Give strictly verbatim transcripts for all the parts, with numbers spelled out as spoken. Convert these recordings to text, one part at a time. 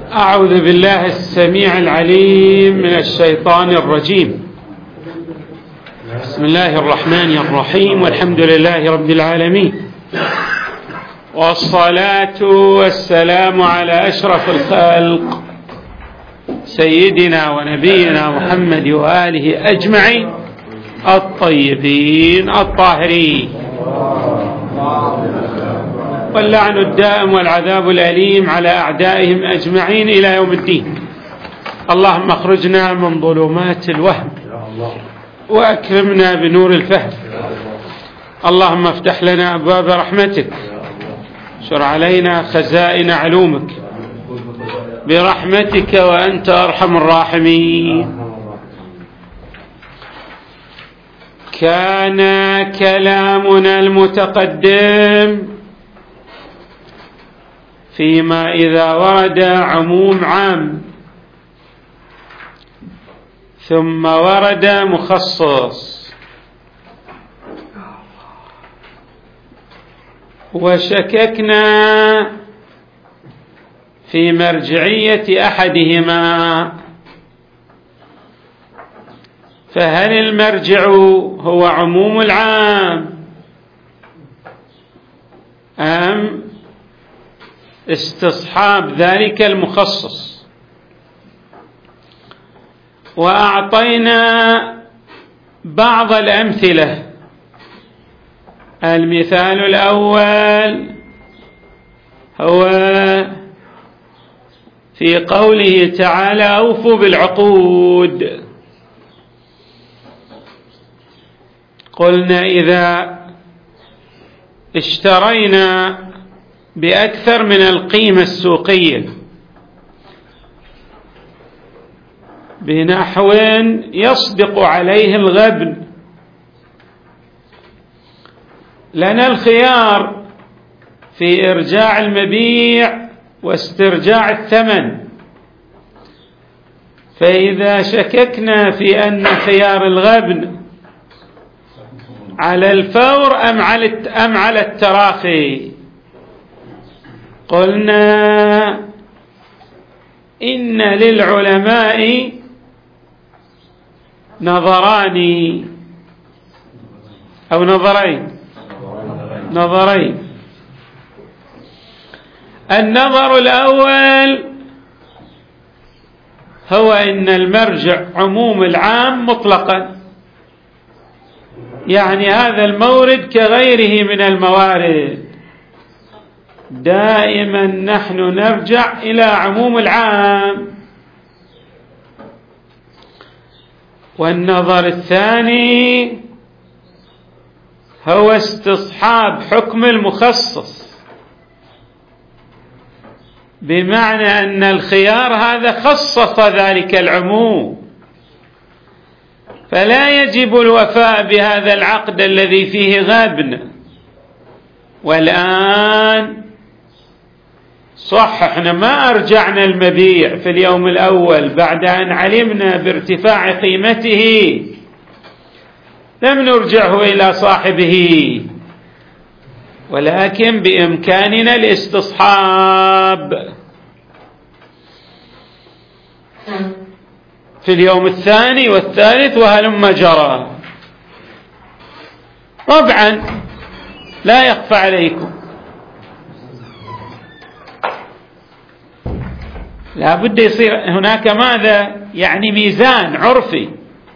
أعوذ بالله السميع العليم من الشيطان الرجيم. بسم الله الرحمن الرحيم، والحمد لله رب العالمين، والصلاة والسلام على أشرف الخلق سيدنا ونبينا محمد وآله أجمعين الطيبين الطاهرين، واللعن الدائم والعذاب الأليم على أعدائهم أجمعين إلى يوم الدين. اللهم اخرجنا من ظلمات الوهم وأكرمنا بنور الفهم. اللهم افتح لنا أبواب رحمتك، شر علينا خزائن علومك برحمتك وأنت أرحم الراحمين. كان كلامنا المتقدم فيما إذا ورد عموم عام ثم ورد مخصص، وشككنا في مرجعية أحدهما، فهل المرجع هو عموم العام أم استصحاب ذلك المخصص؟ وأعطينا بعض الأمثلة. المثال الأول هو في قوله تعالى: أوفوا بالعقود. قلنا إذا اشترينا بأكثر من القيمة السوقية بنحو يصدق عليه الغبن، لنا الخيار في إرجاع المبيع واسترجاع الثمن. فإذا شككنا في أن خيار الغبن على الفور أم على التراخي، قلنا إن للعلماء نظران أو نظرين نظرين النظر الأول هو إن المرجع عموم العام مطلقا، يعني هذا المورد كغيره من الموارد، دائما نحن نرجع إلى عموم العام. والنظر الثاني هو استصحاب حكم المخصص، بمعنى أن الخيار هذا خصص ذلك العموم، فلا يجب الوفاء بهذا العقد الذي فيه غبن. والآن صح احنا ما أرجعنا المبيع في اليوم الأول بعد أن علمنا بارتفاع قيمته، لم نرجعه إلى صاحبه، ولكن بإمكاننا الاستصحاب في اليوم الثاني والثالث وهلم جرى. طبعا لا يخفى عليكم لا بد يصير هناك ماذا؟ يعني ميزان عرفي.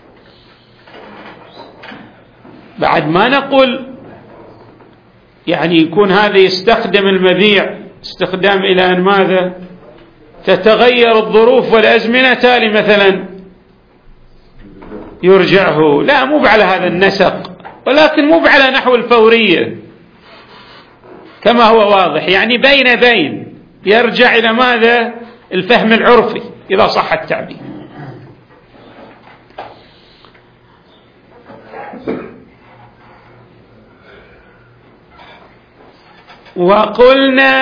بعد ما نقول يعني يكون هذا يستخدم المبيع استخدام إلى أن ماذا؟ تتغير الظروف والأزمنة، تالي مثلا يرجعه، لا مو على هذا النسق، ولكن مو على نحو الفورية كما هو واضح، يعني بين بين يرجع إلى ماذا؟ الفهم العرفي إذا صح التعبير. وقلنا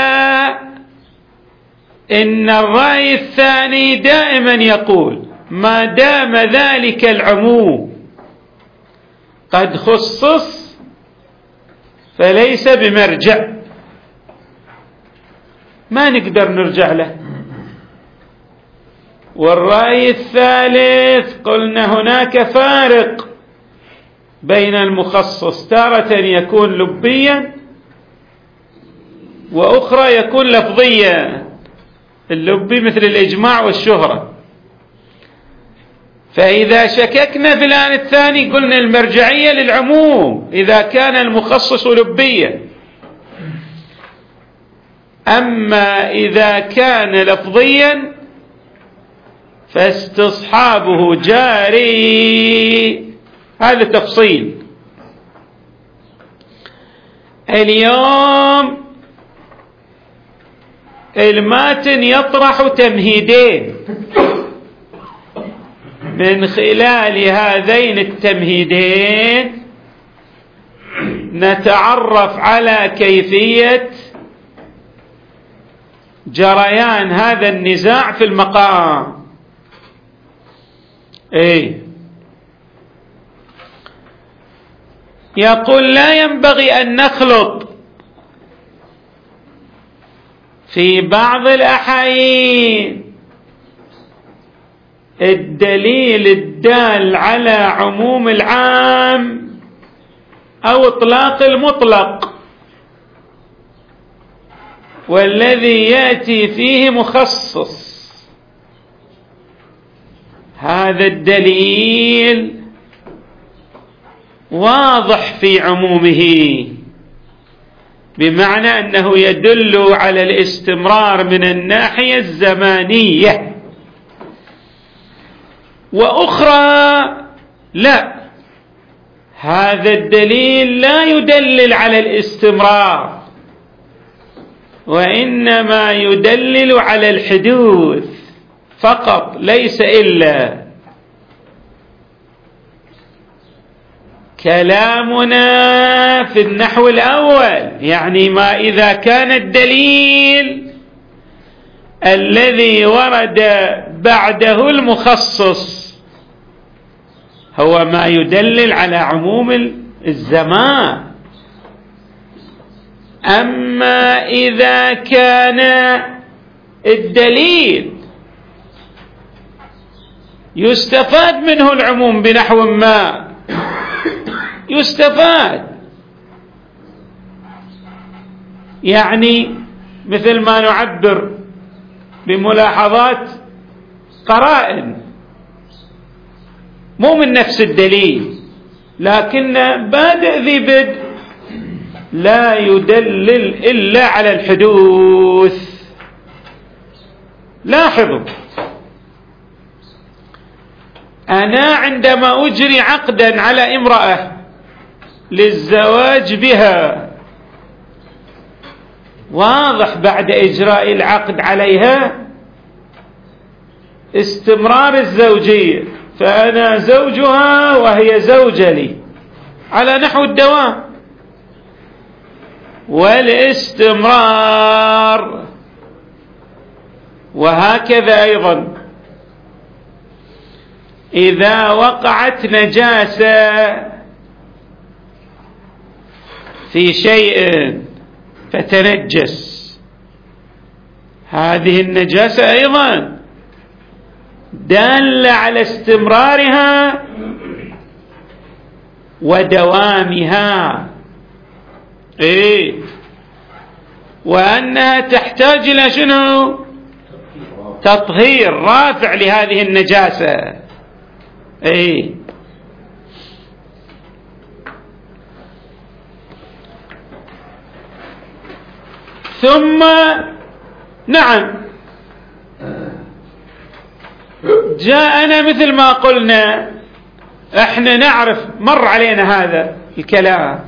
إن الرأي الثاني دائما يقول ما دام ذلك العموم قد خصص فليس بمرجع، ما نقدر نرجع له. والرأي الثالث قلنا هناك فارق بين المخصص، تارة يكون لبيا وأخرى يكون لفظيا. اللبي مثل الإجماع والشهرة. فإذا شككنا في الآن الثاني قلنا المرجعية للعموم إذا كان المخصص لبيا، أما إذا كان لفظيا فاستصحابه جاري. هذا تفصيل. اليوم الماتن يطرح تمهيدين، من خلال هذين التمهيدين نتعرف على كيفية جريان هذا النزاع في المقام. ايه يقول لا ينبغي أن نخلط في بعض الأحايين الدليل الدال على عموم العام أو إطلاق المطلق والذي يأتي فيه مخصص. هذا الدليل واضح في عمومه، بمعنى أنه يدل على الاستمرار من الناحية الزمانية، وأخرى لا، هذا الدليل لا يدلل على الاستمرار وإنما يدلل على الحدوث فقط ليس إلا. كلامنا في النحو الأول يعني ما إذا كان الدليل الذي ورد بعده المخصص هو ما يدلل على عموم الزمان. أما إذا كان الدليل يستفاد منه العموم بنحو ما، يستفاد يعني مثل ما نعبر بملاحظات قرائن مو من نفس الدليل، لكن بادئ ذي بدء لا يدلل إلا على الحدوث. لاحظوا، أنا عندما أجري عقدا على امرأة للزواج بها، واضح بعد إجراء العقد عليها استمرار الزوجية، فأنا زوجها وهي زوجة لي على نحو الدوام والاستمرار. وهكذا أيضا إذا وقعت نجاسة في شيء فتنجس، هذه النجاسة أيضا دالة على استمرارها ودوامها، إيه، وأنها تحتاج إلى شنو؟ تطهير رافع لهذه النجاسة. إيه، ثم نعم جاءنا مثل ما قلنا، احنا نعرف مر علينا هذا الكلام،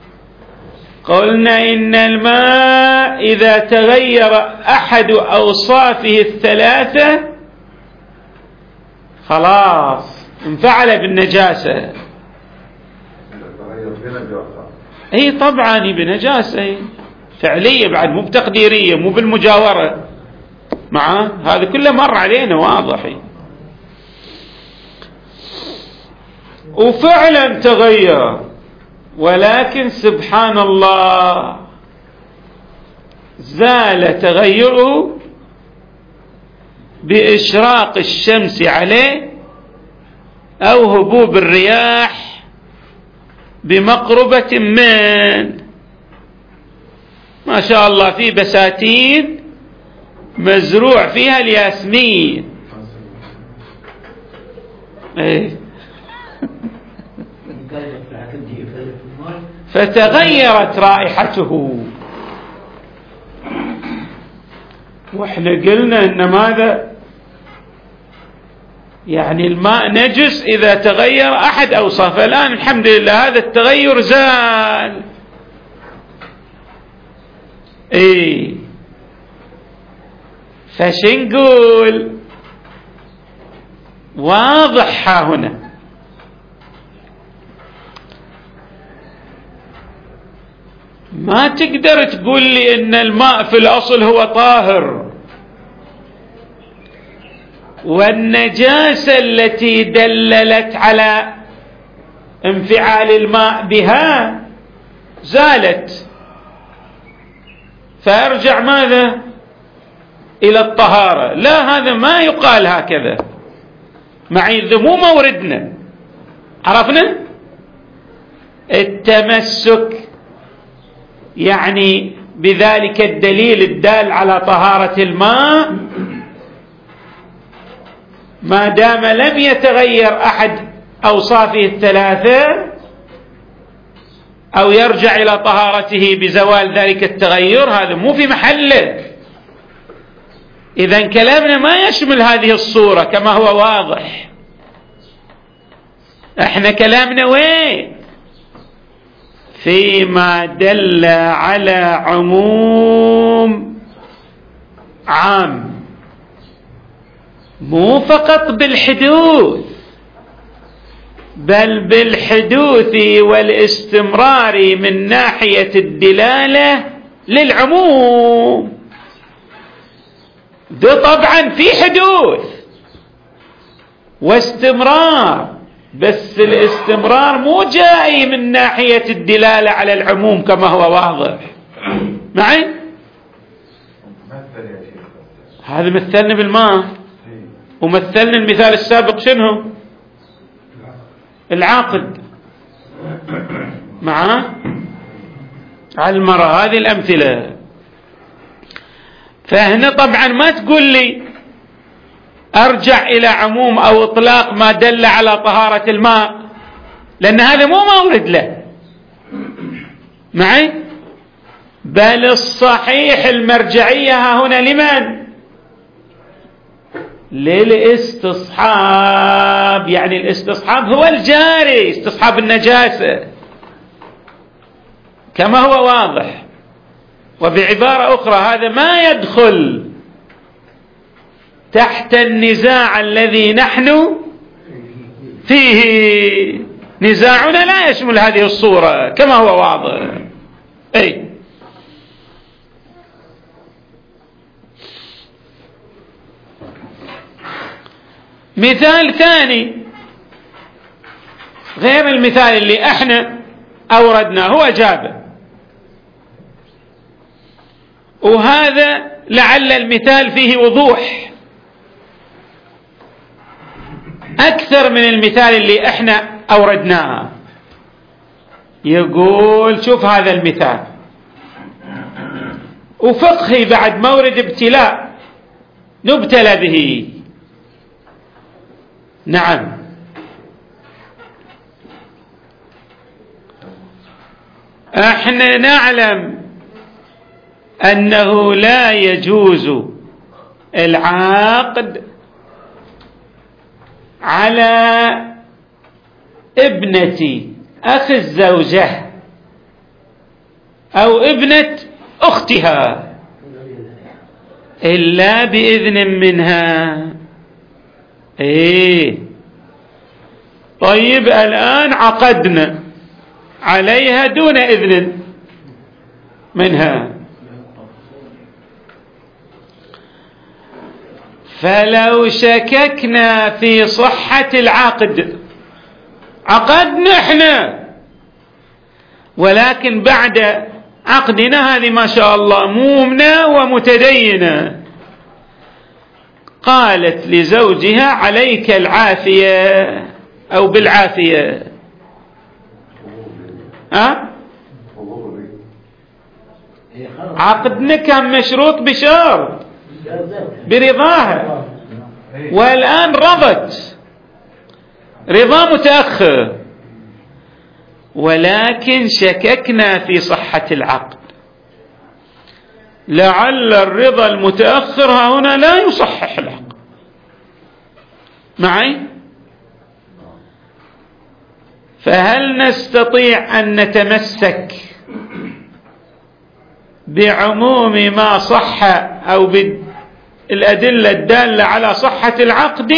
قلنا إن الماء إذا تغير أحد أوصافه الثلاثة خلاص انفعل بالنجاسة. اي طبعا بنجاسة فعلية بعد، مو بتقديرية، مو بالمجاورة معه، هذا كله مر علينا واضح. وفعلا تغير، ولكن سبحان الله زال تغيره بإشراق الشمس عليه أو هبوب الرياح بمقربة من، ما شاء الله في بساتين مزروع فيها الياسمين، ايه فتغيرت رائحته. واحنا قلنا ان ماذا يعني الماء نجس اذا تغير احد اوصافه. الان الحمد لله هذا التغير زال. ايه فشنقول واضح ها هنا. ما تقدر تقول لي ان الماء في الاصل هو طاهر، والنجاسة التي دللت على انفعال الماء بها زالت، فارجع ماذا الى الطهارة. لا، هذا ما يقال هكذا، معي ذا مو موردنا. عرفنا التمسك يعني بذلك الدليل الدال على طهارة الماء ما دام لم يتغير أحد أوصافه الثلاثة أو يرجع إلى طهارته بزوال ذلك التغير، هذا مو في محله. إذن كلامنا ما يشمل هذه الصورة كما هو واضح. احنا كلامنا وين؟ فيما دل على عموم عام، مو فقط بالحدوث بل بالحدوث والاستمرار من ناحية الدلالة للعموم. ده طبعا في حدوث واستمرار، بس الاستمرار مو جاي من ناحية الدلالة على العموم كما هو واضح. معي؟ هذا مثلنا بالماء، ومثلنا المثال السابق شنو؟ العاقد مع المرأة. هذه الأمثلة. فهنا طبعا ما تقول لي أرجع إلى عموم أو إطلاق ما دل على طهارة الماء، لأن هذا مو مورد له. معي؟ بل الصحيح المرجعية هنا لمن؟ للاستصحاب. يعني الاستصحاب هو الجاري، استصحاب النجاسة كما هو واضح. وبعبارة أخرى هذا ما يدخل تحت النزاع الذي نحن فيه. نزاعنا لا يشمل هذه الصورة كما هو واضح. أي مثال ثاني غير المثال اللي احنا أوردناه هو جابه، وهذا لعل المثال فيه وضوح أكثر من المثال اللي احنا أوردناه. يقول شوف هذا المثال وفقهي بعد مورد ابتلاء نبتلى به. نعم، احنا نعلم أنه لا يجوز العقد على ابنة أخي الزوجة أو ابنة أختها إلا بإذن منها. إيه طيب الآن عقدنا عليها دون إذن منها، فلو شككنا في صحة العقد عقدنا احنا، ولكن بعد عقدنا هذه ما شاء الله مؤمنة ومتدينة قالت لزوجها عليك العافية أو بالعافية، أه؟ عقد نكاح مشروط بشرط برضاها، والآن رضت رضا متأخر، ولكن شككنا في صحة العقد، لعل الرضا المتأخر هنا لا يصحح العقد. معي؟ فهل نستطيع أن نتمسك بعموم ما صح أو بالأدلة الدالة على صحة العقد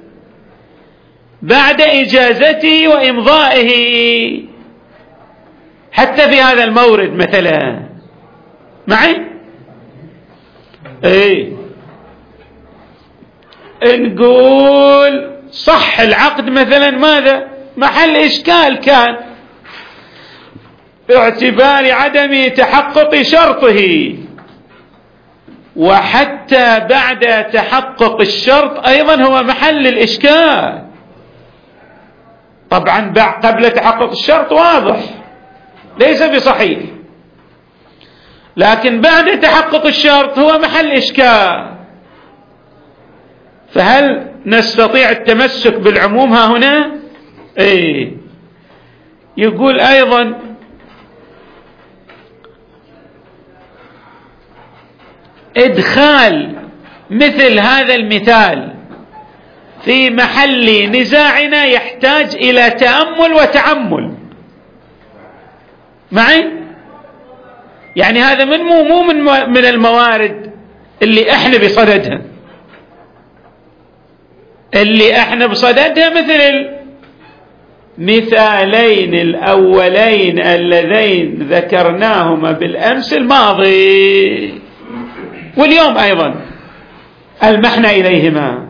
بعد إجازته وإمضائه حتى في هذا المورد مثلا؟ معي؟ ايه نقول صح العقد مثلا، ماذا محل إشكال كان باعتبار عدم تحقق شرطه، وحتى بعد تحقق الشرط أيضا هو محل الإشكال. طبعا قبل تحقق الشرط واضح ليس بصحيح، لكن بعد تحقق الشرط هو محل إشكال. فهل نستطيع التمسك بالعموم ها هنا؟ ايه. يقول أيضا إدخال مثل هذا المثال في محل نزاعنا يحتاج إلى تأمل وتعمل. معي؟ يعني هذا من مو مو من, من الموارد اللي احنا بصددها، اللي احنا بصددها مثل المثالين الأولين اللذين ذكرناهما بالأمس الماضي واليوم أيضا المحنا إليهما.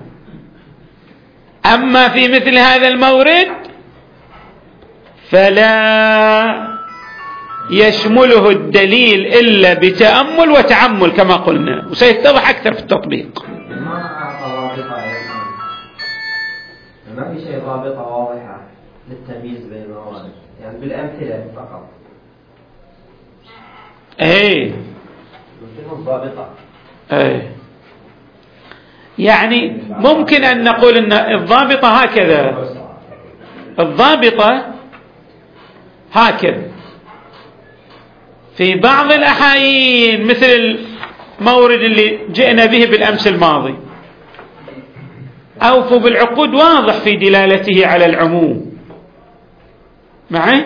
أما في مثل هذا المورد فلا يشمله الدليل إلا بتأمل وتعمل كما قلنا، وسيتضح أكثر في التطبيق. ما في شيء ضابطة واضحة للتمييز بين الموارد، يعني بالأمثلة فقط. ايه ضابطة. ايه يعني ممكن أن نقول أن الضابطة هكذا، الضابطة هكذا في بعض الأحايين مثل المورد اللي جئنا به بالأمس الماضي، أوفوا بالعقود واضح في دلالته على العموم. معي؟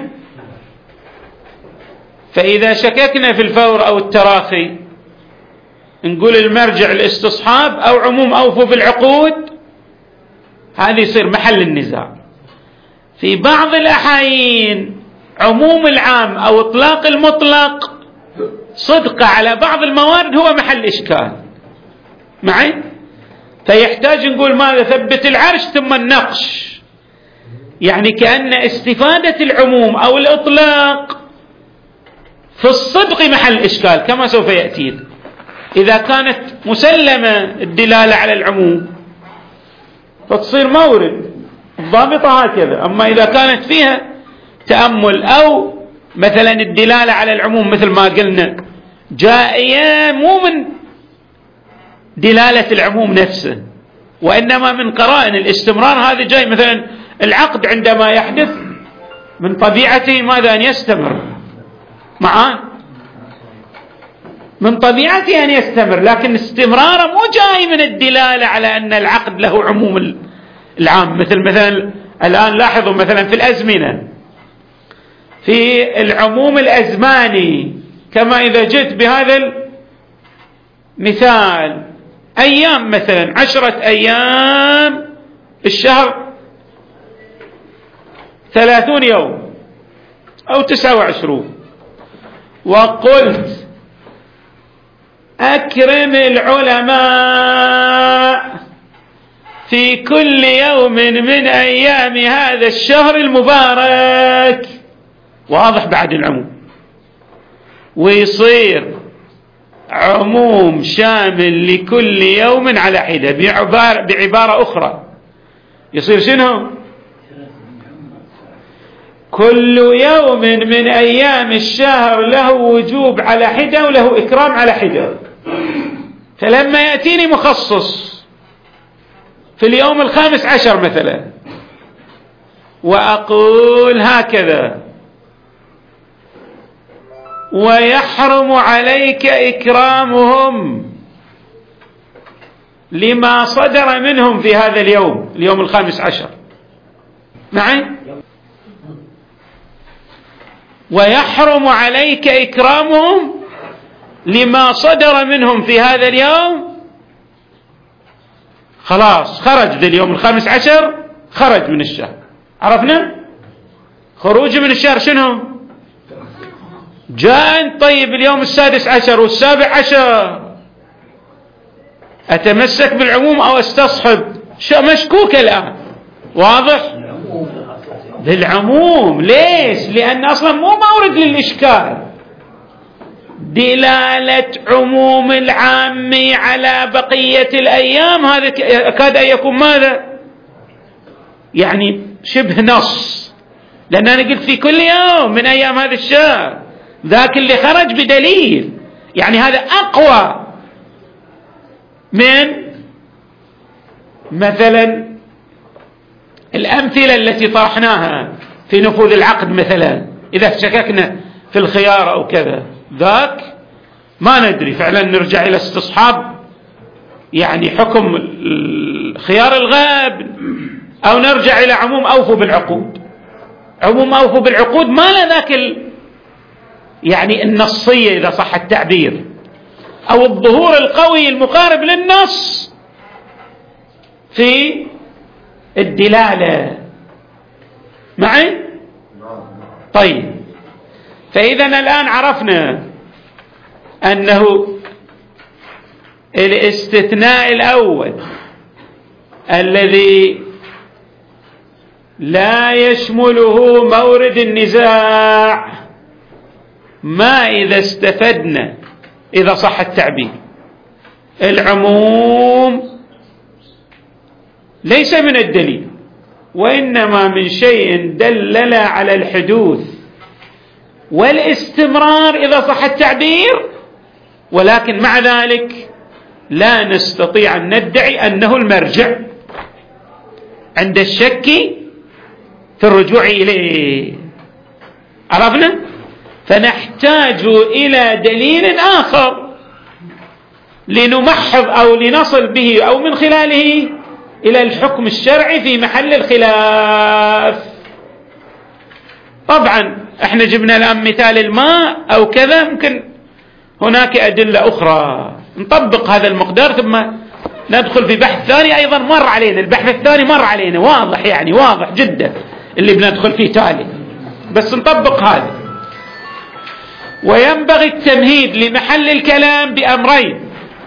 فإذا شككنا في الفور أو التراخي نقول المرجع الاستصحاب أو عموم أوفوا بالعقود، هذا يصير محل النزاع. في بعض الأحايين عموم العام أو إطلاق المطلق صدق على بعض الموارد هو محل إشكال. معي؟ فيحتاج نقول ماذا؟ ثبت العرش ثم النقش، يعني كأن استفادة العموم أو الإطلاق في الصدق محل إشكال كما سوف يأتي. إذا كانت مسلمة الدلالة على العموم فتصير مورد الضابطة هكذا، أما إذا كانت فيها تأمل أو مثلا الدلالة على العموم مثل ما قلنا جائية مو من دلالة العموم نفسه وإنما من قرائن الاستمرار، هذا جاي مثلا العقد عندما يحدث من طبيعته ماذا؟ أن يستمر. معاه من طبيعته أن يستمر، لكن استمراره مو جاي من الدلالة على أن العقد له عموم العام. مثل مثلا الآن لاحظوا مثلا في الأزمنة في العموم الأزماني، كما إذا جئت بهذا المثال أيام مثلا عشرة أيام الشهر ثلاثون يوم أو تسعة وعشرون، وقلت أكرم العلماء في كل يوم من أيام هذا الشهر المبارك، واضح بعد العموم، ويصير عموم شامل لكل يوم على حدة. بعبارة, بعبارة أخرى يصير شنو؟ كل يوم من أيام الشهر له وجوب على حدة وله إكرام على حدة. فلما يأتيني مخصص في اليوم الخامس عشر مثلا وأقول هكذا: ويحرم عليك إكرامهم لما صدر منهم في هذا اليوم، اليوم الخامس عشر، معي؟ ويحرم عليك إكرامهم لما صدر منهم في هذا اليوم. خلاص خرج ذا اليوم الخامس عشر، خرج من الشهر. عرفنا خروج من الشهر شنو؟ جاء. طيب اليوم السادس عشر والسابع عشر أتمسك بالعموم أو استصحب؟ مشكوك الآن. واضح؟ بالعموم. ليش؟ لأن أصلا مو مورد للإشكال. دلالة عموم العام على بقية الأيام هذا كاد أن يكون ماذا؟ يعني شبه نص، لأن أنا قلت في كل يوم من أيام هذا الشهر، ذاك اللي خرج بدليل. يعني هذا أقوى من مثلا الأمثلة التي طرحناها في نفوذ العقد مثلا، إذا شككنا في الخيار أو كذا، ذاك ما ندري فعلا نرجع إلى استصحاب يعني حكم خيار الغاب، أو نرجع إلى عموم أوفوا بالعقود. عموم أوفوا بالعقود ما له ذاك ال... يعني النصية إذا صح التعبير، أو الظهور القوي المقارب للنص في الدلالة. معي؟ طيب، فإذا الآن عرفنا أنه الاستثناء الأول الذي لا يشمله مورد النزاع، ما إذا استفدنا إذا صح التعبير العموم ليس من الدليل، وإنما من شيء دلل على الحدوث والاستمرار إذا صح التعبير، ولكن مع ذلك لا نستطيع أن ندعي أنه المرجع عند الشك في الرجوع إليه. عرفنا؟ فنحتاج إلى دليل آخر لنمحض أو لنصل به أو من خلاله إلى الحكم الشرعي في محل الخلاف. طبعا احنا جبنا الآن مثال الماء أو كذا، ممكن هناك أدلة أخرى نطبق هذا المقدار ثم ندخل في بحث ثاني أيضا مر علينا. البحث الثاني مر علينا واضح، يعني واضح جدا اللي بندخل فيه تالي، بس نطبق هذا. وينبغي التمهيد لمحل الكلام بأمرين: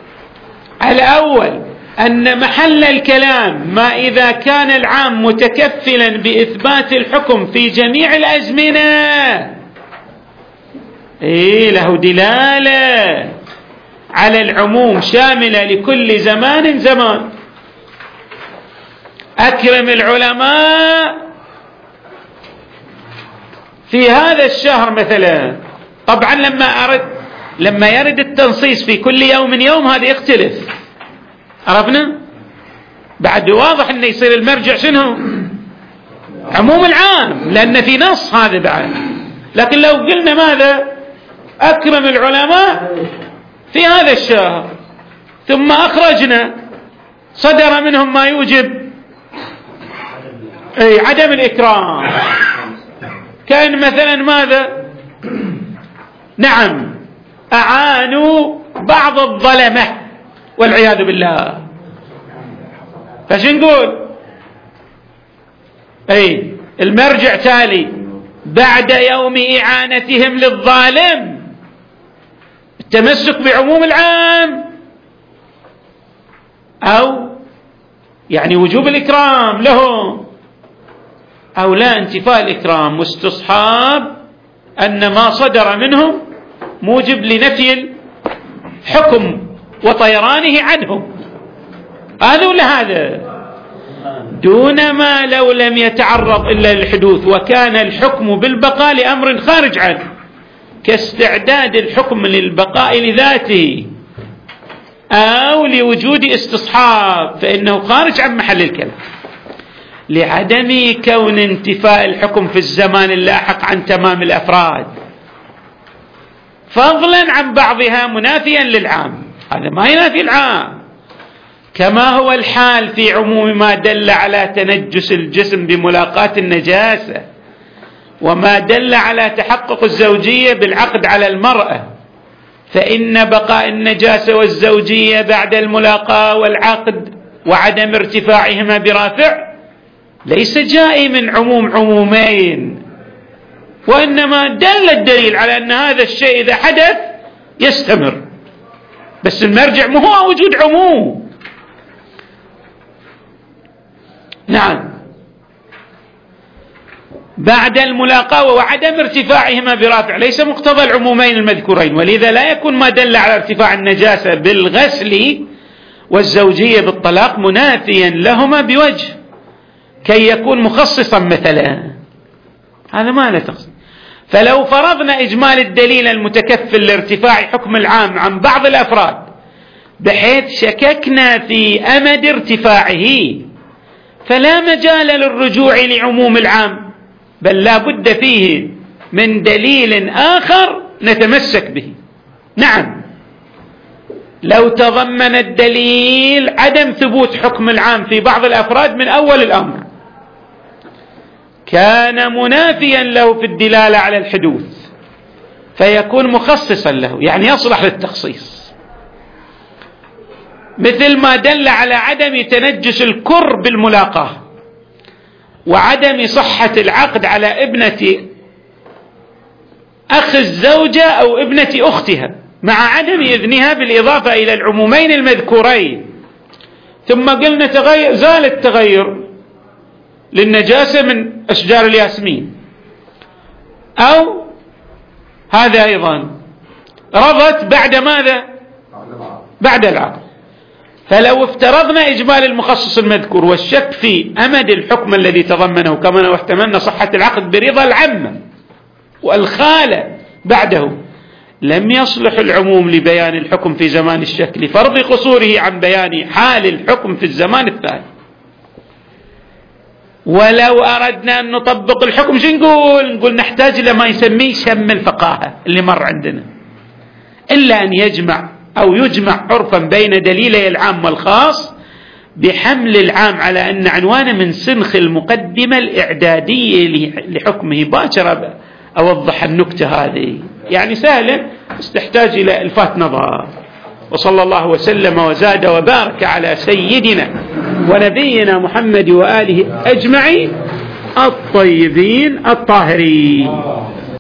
الأول أن محل الكلام ما إذا كان العام متكفلا بإثبات الحكم في جميع الأزمنة، إيه له دلالة على العموم شاملة لكل زمان زمان. أكرم العلماء في هذا الشهر مثلا. طبعا لما أرد لما يرد التنصيص في كل يوم من يوم هذا يختلف. عرفنا؟ بعد واضح أنه يصير المرجع شنو؟ عموم العام، لأن في نص هذا بعد. لكن لو قلنا ماذا؟ أكرم العلماء في هذا الشهر، ثم أخرجنا صدر منهم ما يوجب أي عدم الإكرام، كان مثلا ماذا؟ نعم، أعانوا بعض الظلمة والعياذ بالله. فش نقول؟ أي المرجع تالي بعد يوم إعانتهم للظالم التمسك بعموم العام، أو يعني وجوب الإكرام لهم، أو لا انتفاء الإكرام واستصحاب أن ما صدر منهم موجب لنفي حكم وطيرانه عنهم، هذا ولا هذا، دون ما لو لم يتعرض إلا للحدوث وكان الحكم بالبقاء لأمر خارج عنه، كاستعداد الحكم للبقاء لذاته أو لوجود استصحاب، فإنه خارج عن محل الكلام، لعدم كون انتفاء الحكم في الزمان اللاحق عن تمام الأفراد، فضلا عن بعضها منافيا للعام. هذا ما ينافي العام، كما هو الحال في عموم ما دل على تنجس الجسم بملاقاة النجاسة، وما دل على تحقق الزوجية بالعقد على المرأة، فإن بقاء النجاسة والزوجية بعد الملاقاة والعقد وعدم ارتفاعهما برافع ليس جائي من عموم عمومين، وإنما دل الدليل على أن هذا الشيء إذا حدث يستمر، بس المرجع مو هو وجود عموم. نعم، بعد الملاقاة وعدم ارتفاعهما برافع ليس مقتضى العمومين المذكورين، ولذا لا يكون ما دل على ارتفاع النجاسة بالغسل والزوجية بالطلاق منافيا لهما بوجه كي يكون مخصصا مثلا، هذا ما له تخصيص. فلو فرضنا إجمال الدليل المتكفل لارتفاع حكم العام عن بعض الأفراد بحيث شككنا في أمد ارتفاعه، فلا مجال للرجوع لعموم العام، بل لا بد فيه من دليل آخر نتمسك به. نعم، لو تضمن الدليل عدم ثبوت حكم العام في بعض الأفراد من أول الأمر كان منافيا له في الدلالة على الحدوث، فيكون مخصصا له، يعني يصلح للتخصيص، مثل ما دل على عدم تنجس الكر بالملاقاة وعدم صحة العقد على ابنة أخ الزوجة أو ابنة أختها مع عدم إذنها، بالإضافة إلى العمومين المذكورين. ثم قلنا تغير، زال التغير للنجاسة من أشجار الياسمين، أو هذا أيضا رضت بعد ماذا؟ بعد العقد. فلو افترضنا إجمال المخصص المذكور والشك في أمد الحكم الذي تضمنه، كما لو احتملنا صحة العقد برضا العمة والخالة بعده، لم يصلح العموم لبيان الحكم في زمان الشك لفرض قصوره عن بيان حال الحكم في الزمان الثاني. ولو أردنا أن نطبق الحكم شو نقول؟ نقول نحتاج إلى ما يسميه شم الفقاهة اللي مر عندنا، إلا أن يجمع أو يجمع عرفا بين دليلي العام والخاص بحمل العام على أن عنوانه من سنخ المقدمة الإعدادية لحكمه. باكر أوضح النكتة هذه، يعني سهلة بس تحتاج إلى إلفات نظر. وصلى الله وسلم وزاد وبارك على سيدنا ونبينا محمد وآله أجمعين الطيبين الطاهرين.